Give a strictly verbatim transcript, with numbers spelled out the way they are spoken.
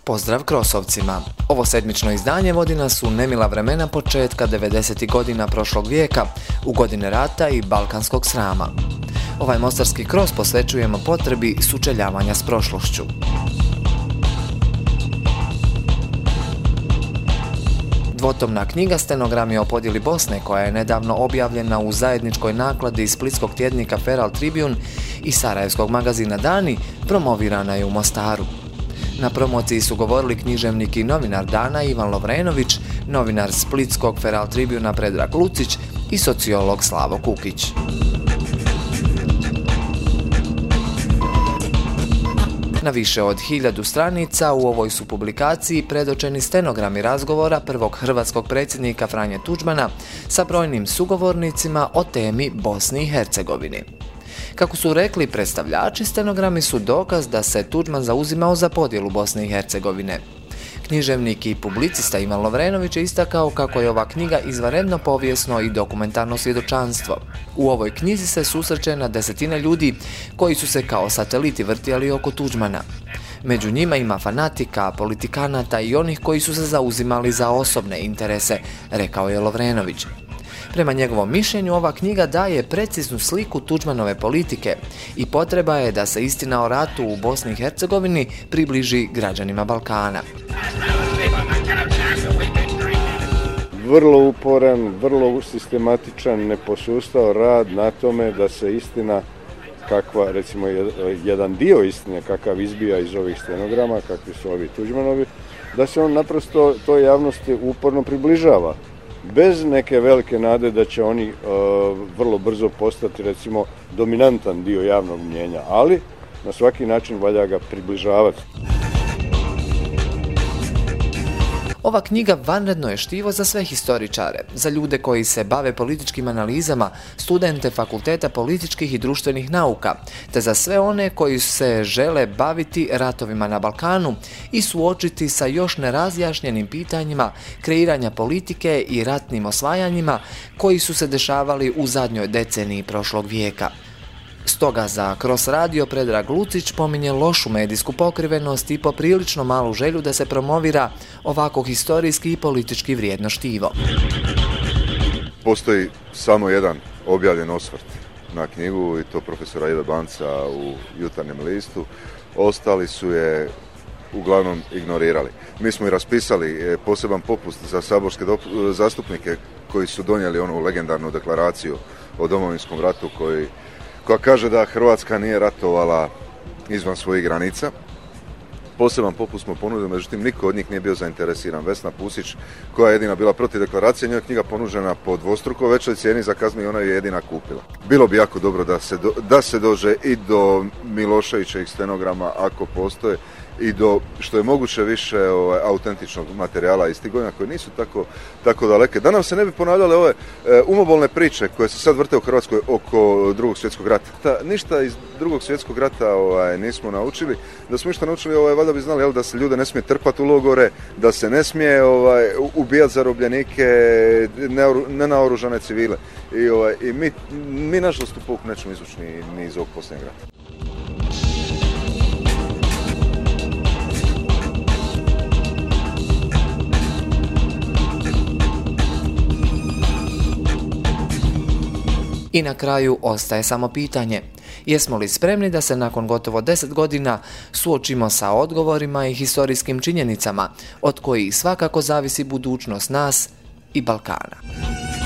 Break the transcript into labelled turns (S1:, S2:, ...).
S1: Pozdrav Krosovcima! Ovo sedmično izdanje vodi nas u nemila vremena početka devedesetih godina prošlog vijeka, u godine rata i balkanskog srama. Ovaj mostarski kros posvećujemo potrebi sučeljavanja s prošlošću. Dvotomna knjiga Stenogrami o podjeli Bosne, koja je nedavno objavljena u zajedničkoj nakladi splitskog tjednika Feral Tribune i sarajevskog magazina Dani, promovirana je u Mostaru. Na promociji su govorili književnik i novinar Dana Ivan Lovrenović, novinar splitskog Feral Tribuna Predrag Lucić i sociolog Slavo Kukić. Na više od hiljadu stranica u ovoj su publikaciji predočeni stenogrami razgovora prvog hrvatskog predsjednika Franje Tuđmana sa brojnim sugovornicima o temi Bosni i Hercegovini. Kako su rekli predstavljači, stenogrami su dokaz da se Tuđman zauzimao za podjelu Bosne i Hercegovine. Književnik i publicista Ivan Lovrenović je istakao kako je ova knjiga izvanredno povijesno i dokumentarno svjedočanstvo. U ovoj knjizi se susreće na desetine ljudi koji su se kao sateliti vrtjali oko Tuđmana. Među njima ima fanatika, politikanata i onih koji su se zauzimali za osobne interese, rekao je Lovrenović. Prema njegovom mišljenju, ova knjiga daje preciznu sliku Tuđmanove politike i potreba je da se istina o ratu u Bosni i Hercegovini približi građanima Balkana.
S2: Vrlo uporan, vrlo sistematičan, ne posustao rad na tome da se istina, kakva, recimo jedan dio istine kakav izbija iz ovih stenograma, kakvi su ovi Tuđmanovi, da se on naprosto toj javnosti uporno približava. Bez neke velike nade da će oni uh, vrlo brzo postati, recimo, dominantan dio javnog mnijenja, ali na svaki način valja ga približavati.
S1: Ova knjiga vanredno je štivo za sve historičare, za ljude koji se bave političkim analizama, studente fakulteta političkih i društvenih nauka, te za sve one koji se žele baviti ratovima na Balkanu i suočiti sa još nerazjašnjenim pitanjima kreiranja politike i ratnim osvajanjima koji su se dešavali u zadnjoj deceniji prošlog vijeka. Stoga za Cross Radio Predrag Lucić pominje lošu medijsku pokrivenost i poprilično malu želju da se promovira ovako historijski i politički vrijedno štivo.
S3: Postoji samo jedan objavljen osvrt na knjigu i to profesora Ive Banca u Jutarnjem listu. Ostali su je uglavnom ignorirali. Mi smo i raspisali poseban popust za saborske zastupnike koji su donijeli onu legendarnu deklaraciju o Domovinskom ratu koji koja kaže da Hrvatska nije ratovala izvan svojih granica. Poseban popust smo ponudili, međutim niko od njih nije bio zainteresiran. Vesna Pusić, koja je jedina bila protiv deklaracije, njoj je knjiga ponuđena po dvostruko većoj cijeni za kaznu i ona je jedina kupila. Bilo bi jako dobro da se, do, da se dođe i do Miloševićevih stenograma, ako postoje, i do što je moguće više ovaj, autentičnog materijala iz tih godina koje nisu tako, tako daleke. Da nam se ne bi ponavljale ove e, umobolne priče koje se sad vrte u Hrvatskoj oko drugog svjetskog rata. Ta, ništa iz drugog svjetskog rata ovaj, nismo naučili. Da smo ništa naučili, ovaj, valjda bi znali jel, da se ljude ne smije trpati u logore, da se ne smije ovaj, ubijati zarobljenike, nenaoružane civile. I, ovaj, i mi, mi nažalost u pouk nećemo izvući ni, ni iz ovog posljednjeg rata.
S1: I na kraju ostaje samo pitanje, jesmo li spremni da se nakon gotovo deset godina suočimo sa odgovorima i historijskim činjenicama, od kojih svakako zavisi budućnost nas i Balkana.